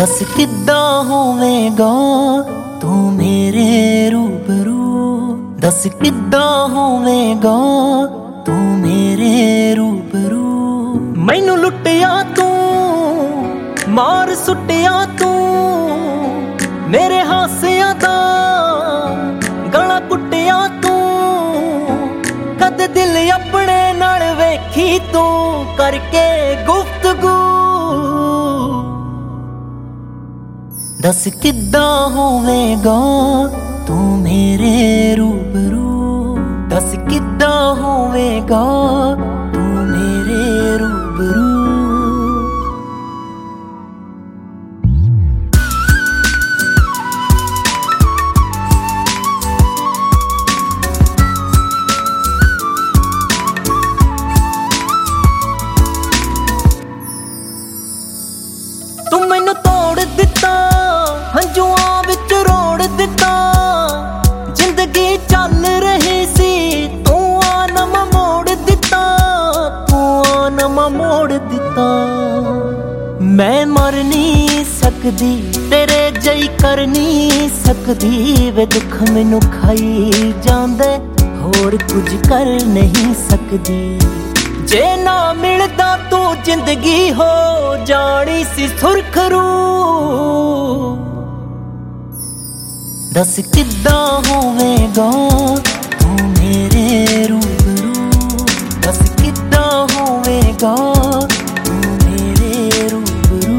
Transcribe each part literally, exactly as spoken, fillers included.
दस किद्दां होवेगा तू मेरे रूबरू, दस किद्दां होवेगा तू मेरे रूबरू। मैनू लुटिया तू मार सुटिया तू, मेरे हासियां दा गला कुटिया तू, कद दिल अपने नाल वेखी तू करके गुफ्तगू। दस किद्दां होवेगा तू मेरे रूबरू, दस किद्दां होवेगा तू मेरे रूबरू। तू मैनू तोड़ दिता, हंजुआं विच रोड़ दिता, जिंदगी चल रही सी तू आनम मोड़ दिता, तू आनम मोड़ दिता। मैं मर नहीं सकदी तेरे जई कर नहीं सकदी, वे दुख मैनू खाई जांदे होर कुछ कर नहीं सकदी। जे ना मिलदा तू जिंदगी हो जानी सी सुरखरू। दस किद्दां होवेगा तू मेरे रूबरू, दस किद्दां होवेगा तू मेरे रूबरू।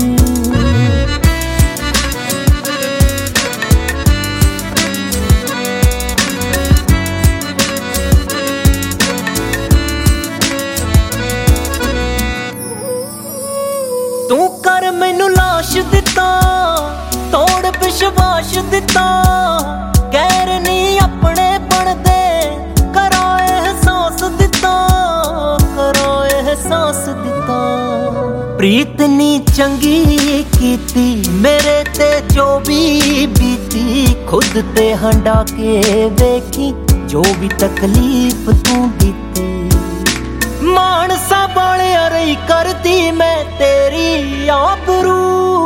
तू कर मैनू लाश दिता, तोड़ विश्वास दिता, गैर नहीं अपने बनदे करो एहसास दिता, करो एहसास दिता। प्रीत नी चंगी कीती मेरे ते जो भी बीती, खुद ते हंडा के वेखी जो भी तकलीफ तू दीती। मानसा वाले रही करती मैं तेरी आबरू।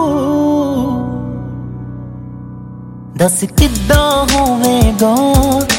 दस किद्दां होवेगा